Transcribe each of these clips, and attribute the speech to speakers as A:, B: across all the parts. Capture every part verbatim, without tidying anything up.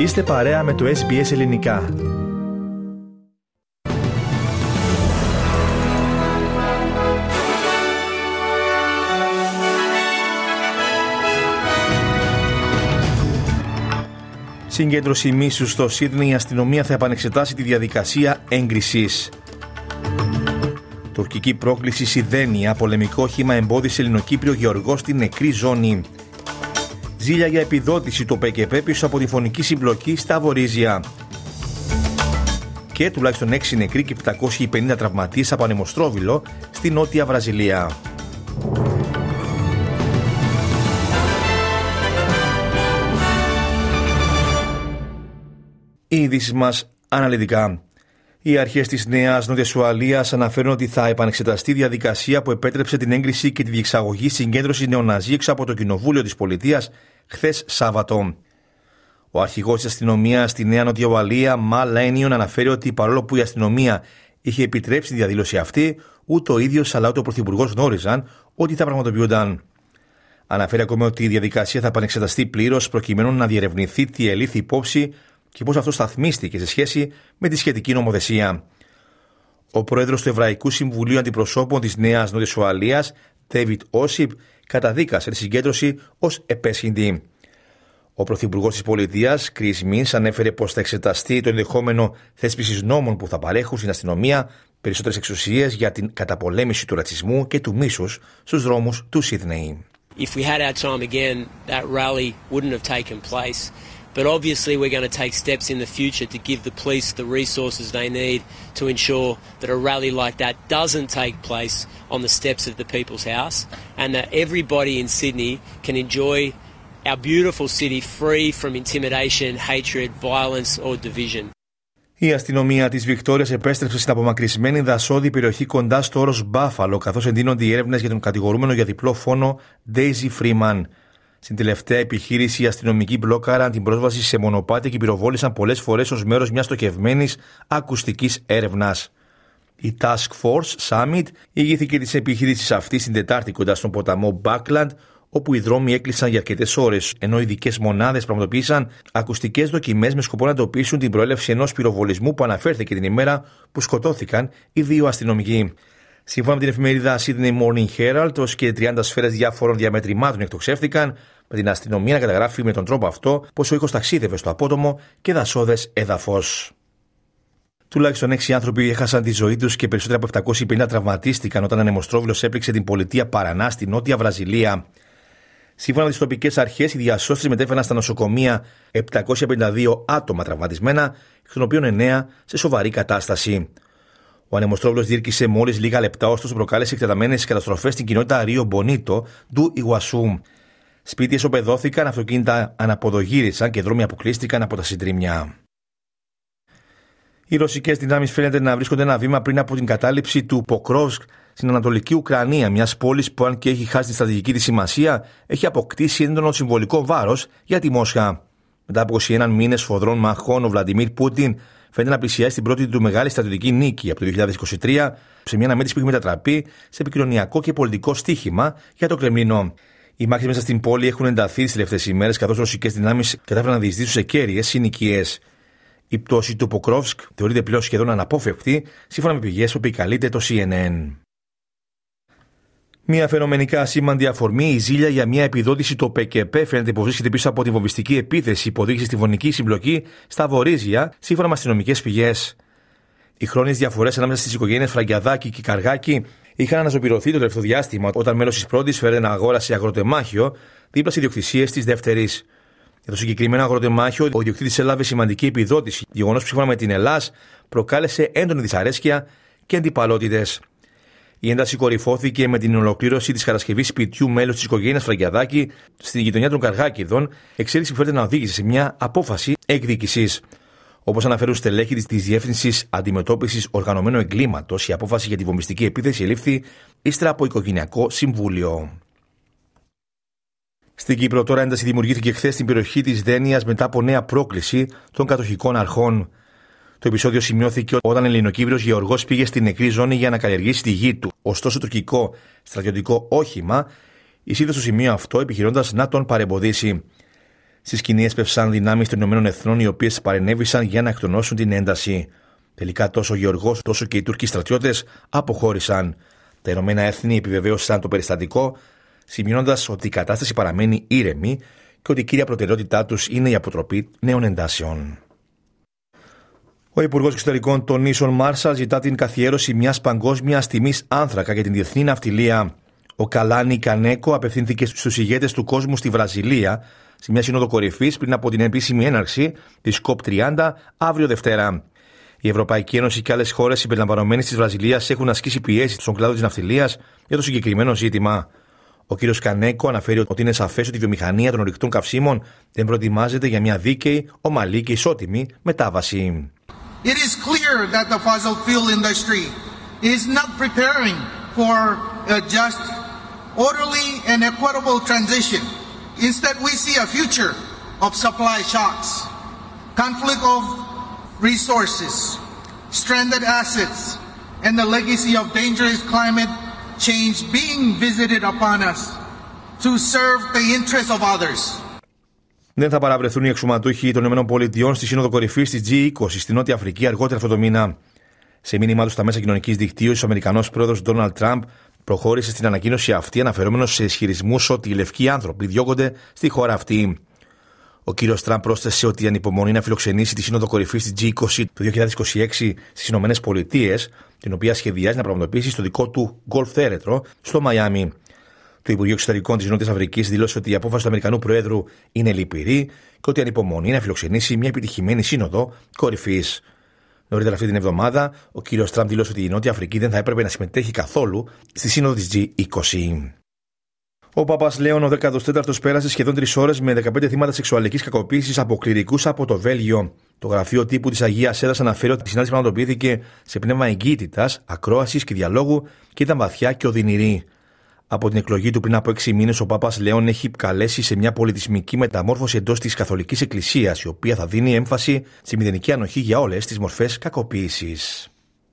A: Είστε παρέα με το ες μπι ες Ελληνικά. Συγκέντρωση μίσους στο Σίδνεϊ, η αστυνομία θα επανεξετάσει τη διαδικασία έγκρισης. Τουρκική πρόκληση Σιδένεια, πολεμικό όχημα εμπόδισε Ελληνοκύπριο γεωργό στην νεκρή ζώνη. Ζήλια για επιδότηση το ΠΚΠ πίσω από τη φωνική συμπλοκή στα Βορίζια. Και τουλάχιστον έξι νεκροί και επτακόσιοι πενήντα τραυματίες από ανεμοστρόβιλο στη Νότια Βραζιλία. Οι ειδήσεις μας αναλυτικά. Οι αρχές της Νέας Νότιας Ουαλίας αναφέρουν ότι θα επανεξεταστεί η διαδικασία που επέτρεψε την έγκριση και τη διεξαγωγή συγκέντρωσης νεοναζί έξω από το Κοινοβούλιο της Πολιτείας χθες Σάββατο. Ο αρχηγός της αστυνομίας στη Νέα Νότια Ουαλία, Μα Λένιον, αναφέρει ότι παρόλο που η αστυνομία είχε επιτρέψει τη διαδήλωση αυτή, ούτε ο ίδιος αλλά ούτε ο πρωθυπουργός γνώριζαν ότι θα πραγματοποιούνταν. Αναφέρει ακόμα ότι η διαδικασία θα επανεξεταστεί πλήρως προκειμένου να διερευνηθεί τι ελήφθη υπόψη και πώς αυτό σταθμίστηκε σε σχέση με τη σχετική νομοθεσία. Ο πρόεδρος του Εβραϊκού Συμβουλίου Αντιπροσώπων της Νέας Νότιας Ουαλίας, Ντέιβιντ Όσιπ, καταδίκασε τη συγκέντρωση ως επέσχυντη. Ο πρωθυπουργός της πολιτείας, Κρίς Μινς, ανέφερε πως θα εξεταστεί το ενδεχόμενο θέσπισης νόμων που θα παρέχουν στην αστυνομία περισσότερες εξουσίες για την καταπολέμηση του ρατσισμού και του μίσους στους δρόμους του Σίδνεϊ.
B: If we had our time again, that rally wouldn't have taken place. But obviously we're going to take steps in the future to give the police the resources they need to ensure that a rally like that doesn't take place on the steps of the People's House and that everybody in Sydney can enjoy our beautiful city free from intimidation, hatred, violence or division.
A: Η αστυνομία της Βικτόριας επέστρεψε στην απομακρυσμένη δασόδη περιοχή κοντά στο όρος Μπάφαλο, καθώς εντείνονται οι έρευνες για τον κατηγορούμενο για διπλό φόνο Ντέιζι Φρίμαν. Στην τελευταία επιχείρηση, οι αστυνομικοί μπλόκαραν την πρόσβαση σε μονοπάτια και πυροβόλησαν πολλές φορές ως μέρος μιας στοχευμένης ακουστικής έρευνας. Η Task Force Summit ηγήθηκε της επιχείρησης αυτής την Τετάρτη κοντά στον ποταμό Buckland, όπου οι δρόμοι έκλεισαν για αρκετές ώρες, ενώ ειδικές μονάδες πραγματοποίησαν ακουστικές δοκιμές με σκοπό να εντοπίσουν την προέλευση ενός πυροβολισμού που αναφέρθηκε την ημέρα που σκοτώθηκαν οι δύο αστυνομικοί. Σύμφωνα με την εφημερίδα Sydney Morning Herald, ως και τριάντα σφαίρες διάφορων διαμετρημάτων εκτοξεύτηκαν, με την αστυνομία να καταγράφει με τον τρόπο αυτό πως ο ήχος ταξίδευε στο απότομο και δασόδες έδαφος. Τουλάχιστον έξι άνθρωποι έχασαν τη ζωή τους και περισσότεροι από επτακόσιοι πενήντα τραυματίστηκαν όταν ανεμοστρόβιλος έπληξε την πολιτεία Παρανά στη Νότια Βραζιλία. Σύμφωνα με τις τοπικές αρχές, οι διασώστες μετέφεραν στα νοσοκομεία επτακόσια πενήντα δύο άτομα τραυματισμένα, εκ των οποίων εννέα σε σοβαρή κατάσταση. Ο ανεμοστρόβιλος διήρκησε μόλις λίγα λεπτά, ωστόσο προκάλεσε εκτεταμένες καταστροφές στην κοινότητα Ρίο Μπονίτο του Ιγουασού. Σπίτια ισοπεδώθηκαν, αυτοκίνητα αναποδογύρισαν και δρόμοι αποκλείστηκαν από τα συντρίμμια. Οι ρωσικές δυνάμεις φαίνεται να βρίσκονται ένα βήμα πριν από την κατάληψη του Ποκρόβσκ στην Ανατολική Ουκρανία, μιας πόλης που, αν και έχει χάσει τη στρατηγική της σημασία, έχει αποκτήσει έντονο συμβολικό βάρος για τη Μόσχα. Μετά από είκοσι ένα μήνες σφοδρών μαχών, ο Βλαντιμίρ Πούτιν φαίνεται να πλησιάζει στην πρώτη του μεγάλη στρατιωτική νίκη από το δύο χιλιάδες είκοσι τρία, σε μια αναμέτρηση που έχει μετατραπεί σε επικοινωνιακό και πολιτικό στοίχημα για το Κρεμλίνο. Οι μάχες μέσα στην πόλη έχουν ενταθεί τις τελευταίες ημέρες, καθώς οι ρωσικές δυνάμεις κατάφεραν να διεισδύσουν σε κέρυες συνοικίες. Η πτώση του Ποκρόβσκ θεωρείται πλέον σχεδόν αναπόφευκτη, σύμφωνα με πηγές που επικαλείται το σι εν εν. Μια φαινομενικά ασήμαντη αφορμή, η ζήλια για μια επιδότηση του ΠΚΠ, φαίνεται πως βρίσκεται πίσω από τη βομβιστική επίθεση που οδήγησε στη φωνική συμπλοκή στα Βορίζια, σύμφωνα με αστυνομικές πηγές. Οι χρόνιες διαφορές ανάμεσα στις οικογένειες Φραγκιαδάκη και Καργάκη είχαν αναζωπηρωθεί το τελευταίο διάστημα, όταν μέλος της πρώτης φέρεται να αγόρασε αγροτεμάχιο δίπλα στις ιδιοκτησίες της δεύτερης. Για το συγκεκριμένο αγροτεμάχιο, ο ιδιοκτήτης έλαβε σημαντική επιδότηση, γεγονός που σύμφωνα με την ΕΛΑΣ προκάλεσε έντονη δυσαρέσκεια και αντιπαλότητες. Η ένταση κορυφώθηκε με την ολοκλήρωση της κατασκευής σπιτιού μέλους της οικογένειας Φραγκιαδάκη στην γειτονιά των Καργάκηδων, εξέλιξη που φέρεται να οδήγησε σε μια απόφαση εκδίκησης. Όπως αναφέρουν στελέχη της Διεύθυνσης Αντιμετώπισης Οργανωμένου Εγκλήματος, η απόφαση για τη βομβιστική επίθεση ελήφθη ύστερα από οικογενειακό συμβούλιο. Στην Κύπρο, τώρα ένταση δημιουργήθηκε χθες στην περιοχή της Δένειας μετά από νέα πρόκληση των κατοχικών αρχών. Το επεισόδιο σημειώθηκε όταν Ελληνοκύπριος γεωργός πήγε στην νεκρή ζώνη για να καλλιεργήσει τη γη του. Ωστόσο, το τουρκικό στρατιωτικό όχημα εισήλθε στο σημείο αυτό, επιχειρώντας να τον παρεμποδίσει. Στη σκηνή έσπευσαν δυνάμεις των Ηνωμένων Εθνών, οι οποίες παρενέβησαν για να εκτονώσουν την ένταση. Τελικά τόσο ο Γεωργός όσο και οι Τούρκοι στρατιώτες αποχώρησαν. Τα Ηνωμένα Έθνη επιβεβαίωσαν το περιστατικό, σημειώνοντας ότι η κατάσταση παραμένει ήρεμη και ότι η κύρια προτεραιότητά τους είναι η αποτροπή νέων εντάσεων. Ο Υπουργός Εξωτερικών των Νήσων Μάρσαλ ζητά την καθιέρωση μιας παγκόσμιας τιμής άνθρακα για την διεθνή ναυτιλία. Ο Καλάνι Κανέκο απευθύνθηκε στους ηγέτες του κόσμου στη Βραζιλία σε μια σύνοδο κορυφής πριν από την επίσημη έναρξη της κοπ τριάντα αύριο Δευτέρα. Η Ευρωπαϊκή Ένωση και άλλες χώρες συμπεριλαμβανομένες της Βραζιλίας έχουν ασκήσει πιέσεις στον κλάδο της ναυτιλίας για το συγκεκριμένο ζήτημα. Ο κ. Κανέκο αναφέρει ότι είναι σαφές ότι η βιομηχανία των ορυκτών καυσίμων δεν προετοιμάζεται για μια δίκαιη, ομαλή και ισότιμη μετάβαση.
C: It is clear that the fossil fuel industry is not preparing for a just, orderly and equitable transition. Instead, we see a future of supply shocks, conflict of resources, stranded assets, and the legacy of dangerous climate change being visited upon us to serve the interests of others.
A: Δεν θα παραβρεθούν οι εξωματούχοι των ΗΠΑ στη Σύνοδο Κορυφής της τζι είκοσι στη Νότια Αφρική αργότερα αυτό το μήνα. Σε μήνυμά του στα μέσα κοινωνικής δικτύωσης, ο Αμερικανός πρόεδρος Ντόναλντ Τραμπ προχώρησε στην ανακοίνωση αυτή, αναφερόμενος σε ισχυρισμούς ότι οι λευκοί άνθρωποι διώκονται στη χώρα αυτή. Ο κύριος Τραμπ πρόσθεσε ότι ανυπομονεί να φιλοξενήσει τη Σύνοδο Κορυφής της τζι είκοσι του δύο χιλιάδες είκοσι έξι στις ΗΠΑ, την οποία σχεδιάζει να πραγματοποιήσει στο δικό του γκολφ θέρετρο στο Μαϊάμι. Το Υπουργείο Εξωτερικών της Νότιας Αφρικής δήλωσε ότι η απόφαση του Αμερικανού Προέδρου είναι λυπηρή και ότι ανυπομονεί να φιλοξενήσει μια επιτυχημένη Σύνοδο Κορυφής. Νωρίτερα αυτή την εβδομάδα, ο κύριος Τραμπ δήλωσε ότι η Νότια Αφρική δεν θα έπρεπε να συμμετέχει καθόλου στη Σύνοδο της τζι είκοσι. Ο Πάπας Λέων ο δέκατος τέταρτος πέρασε σχεδόν τρεις ώρες με δεκαπέντε θύματα σεξουαλικής κακοποίησης από κληρικούς από το Βέλγιο. Το γραφείο τύπου της Αγίας Έδρας αναφέρει ότι η συνάντηση πραγματοποιήθηκε σε πνεύμα εγκύτητας, ακρόασης και διαλόγου και ήταν βαθιά και οδυνηρή. Από την εκλογή του πριν από έξι μήνες, ο Πάπας Λέων έχει καλέσει σε μια πολιτισμική μεταμόρφωση εντός της Καθολικής Εκκλησίας, η οποία θα δίνει έμφαση στη μηδενική ανοχή για όλες τις μορφές κακοποίησης.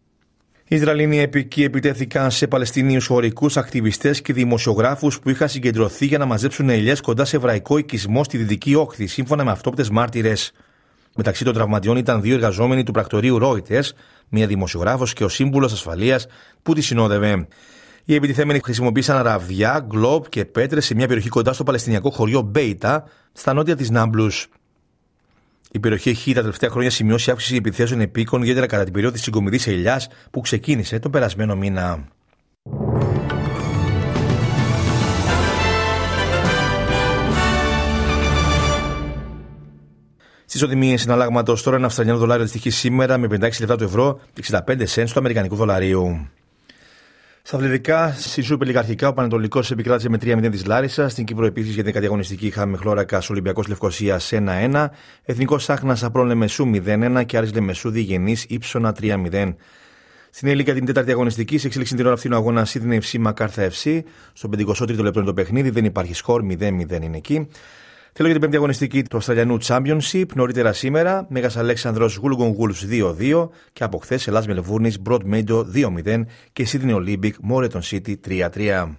A: Οι Ισραηλινοί επικοί επιτέθηκαν σε Παλαιστινίους χωρικούς, ακτιβιστές και δημοσιογράφους που είχαν συγκεντρωθεί για να μαζέψουν ελιές κοντά σε εβραϊκό οικισμό στη Δυτική Όχθη, σύμφωνα με αυτόπτες μάρτυρες. Μεταξύ των τραυματιών ήταν δύο εργαζόμενοι του πρακτορείου Reuters, μία δημοσιογράφος και ο σύμβουλος ασφαλείας που τη συνόδευε. Οι επιτιθέμενοι χρησιμοποίησαν ραβδιά, γκλόπ και πέτρες σε μια περιοχή κοντά στο παλαιστινιακό χωριό Μπέιτα, στα νότια της Νάμπλους. Η περιοχή έχει τα τελευταία χρόνια σημειώσει αύξηση επιθέσεων επίκων, ιδιαίτερα κατά την περίοδο της συγκομιδής ελιάς που ξεκίνησε τον περασμένο μήνα. Στις οδημίες συναλλάγματος τώρα ένα Αυστραλιανό δολάριο αντιστοιχεί σήμερα με πενήντα έξι λεπτά του ευρώ και εξήντα πέντε σεντ του αμερικανικού δολαρίου. Στα αθλητικά, στη Σούπερ Λιγκ ο Πανετολικός επικράτησε με τρία μηδέν της Λάρισσας. Στην Κύπρο επίσης για την κατηγωνιστική είχαμε Χλώρακας Ολυμπιακός Λευκοσίας ένα ένα, Εθνικός Σάχνας Απρών Λεμεσού μηδέν ένα και Άρης Λεμεσού Διγενής Ήψονα τρία μηδέν. Στην Ελίκα την τέταρτη αγωνιστική, σε εξέλιξη την ώρα αυτή ο αγώνα Σίδνεϊ εφ σι Μακάρθα εφ σι. Στο πενηκοστό τρίτο λεπτό είναι το παιχνίδι, δεν υπάρχει σκορ, μηδέν μηδέν είναι εκεί. Θέλω για την πέμπτη αγωνιστική του Αυστραλιανού Championship. Νωρίτερα σήμερα, Μέγας Αλέξανδρος Wollongong Wolves δύο δύο και από χθες Ελλάς Μελβούρνης Broadmeadow δύο μηδέν και Sydney Olympic Moreton City τρία τρία.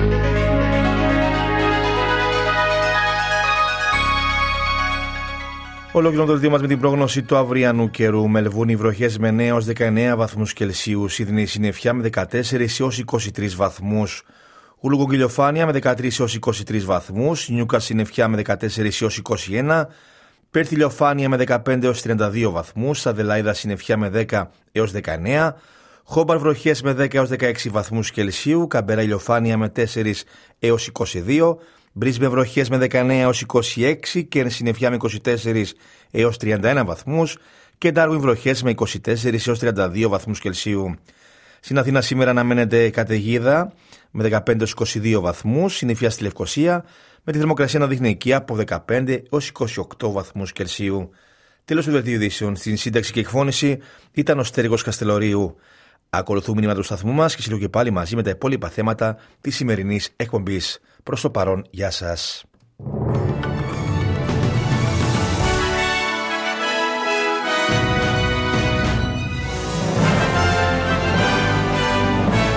A: Ολόκληρο το δελτίο μας με την πρόγνωση του αυριανού καιρού. Μελβούρνη βροχές με εννέα έως δεκαεννέα βαθμούς Κελσίου. Σίδνεϊ συννεφιά με δεκατέσσερις έως είκοσι τρεις βαθμούς. Wollongong ηλιοφάνεια με δεκατρείς έως είκοσι τρεις βαθμούς, Νιούκας συννεφιά με δεκατέσσερις έως είκοσι ένα, Πέρθ ηλιοφάνεια με δεκαπέντε έως τριάντα δύο βαθμούς, Αδελάιδα συννεφιά με δέκα έως δεκαεννέα, Χόμπαρ βροχές με δέκα έως δεκαέξι βαθμούς Κελσίου, Καμπέρα ηλιοφάνεια με τέσσερα έως είκοσι δύο, Μπρίσμπεν βροχές με δεκαεννέα έως είκοσι έξι, Κέρν συννεφιά με είκοσι τέσσερα έως τριάντα ένα βαθμούς και Ντάρουιν βροχές με είκοσι τέσσερα έως τριάντα δύο βαθμούς Κελσίου. Στην Αθήνα σήμερα αναμένεται καταιγίδα με δεκαπέντε έως είκοσι δύο βαθμούς, συννεφιά στη Λευκοσία, με τη θερμοκρασία να δείχνει εκεί από δεκαπέντε έως είκοσι οκτώ βαθμούς Κελσίου. Τέλος του δελτίου ειδήσεων. Στην σύνταξη και εκφώνηση ήταν ο Στέριγος Καστελορίου. Ακολουθούν μηνύματα του σταθμού μας και συλλογώ και πάλι μαζί με τα υπόλοιπα θέματα της σημερινής εκπομπής. Προς το παρόν, γεια σας.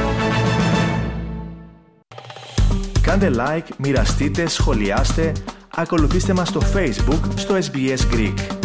A: Κάντε like, μοιραστείτε, σχολιάστε,
D: Ακολουθήστε μας στο Facebook στο ες μπι ες Greek.